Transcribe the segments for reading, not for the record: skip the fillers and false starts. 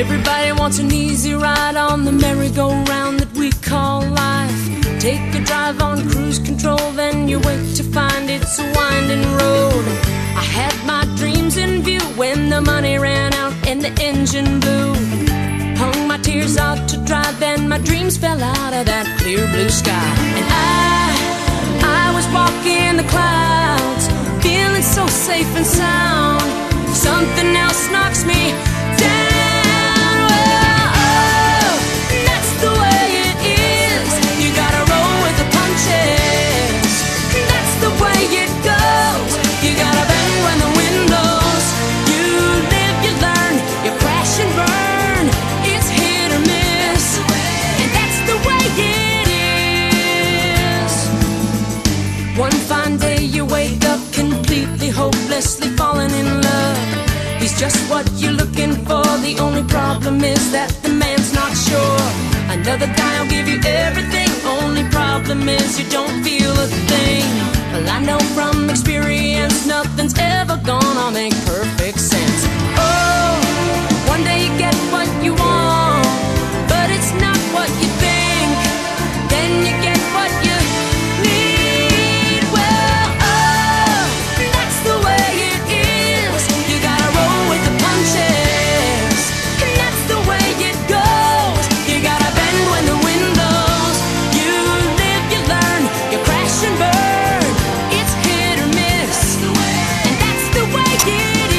Everybody wants an easy ride on the merry-go-round that we call life. Take a drive on cruise control, then you wait to find it's a winding road. I had my dreams in view when the money ran out and the engine blew. Hung my tears out to dry, then my dreams fell out of that clear blue sky. And I was walking the clouds, feeling so safe and sound. Something else knocks me down. Well, oh, that's the way it is. You gotta roll with the punches. That's the way it goes. You gotta bend when the wind blows. You live, you learn, you crash and burn. It's hit or miss, and that's the way it is. One fine day you wake up completely hopelessly falling in love. He's just what you're looking for. The only problem is that the man's not sure. Another guy will give you everything. Only problem is you don't feel a thing. Well, I know from experience nothing's ever gonna make perfect sense. Oh, one day you get what you want, but it's not what you think. Then you get what you need. Well, oh, that's the way it is. You gotta roll with the punches, and that's the way it goes. You gotta bend when the wind blows. You live, you learn, you crash and burn. It's hit or miss, and that's the way it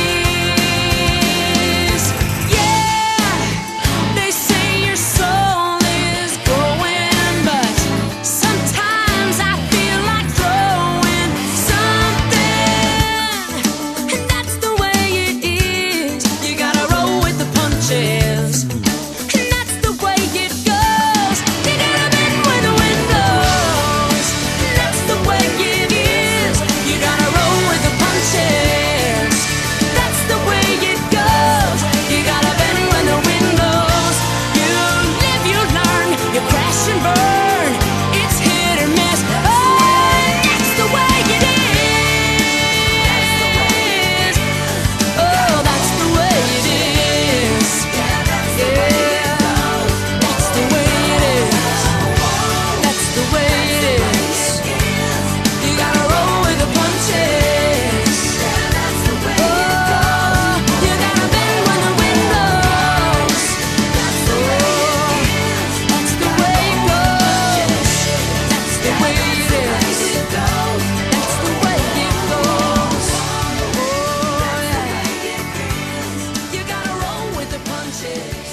is. Yeah, they say your soul is going, but sometimes I feel like throwing something, and that's the way it is. You gotta roll with the punches, and that's the way it goes. You gotta bend when the wind blows, and that's the way it is. You gotta roll with the punches, that's the way it goes. You gotta bend when the wind blows. You live, you learn, you crash and burn. It's hit or miss. Oh, that's the way it is. Oh, that's the way it is. Yeah, that's the way it is. That's the way it is. You gotta roll with the punches. Oh, you gotta bend when the wind blows. Oh, that's the way it goes. That's the way it is. That's the way it goes. Oh, yeah. You gotta roll with the punches.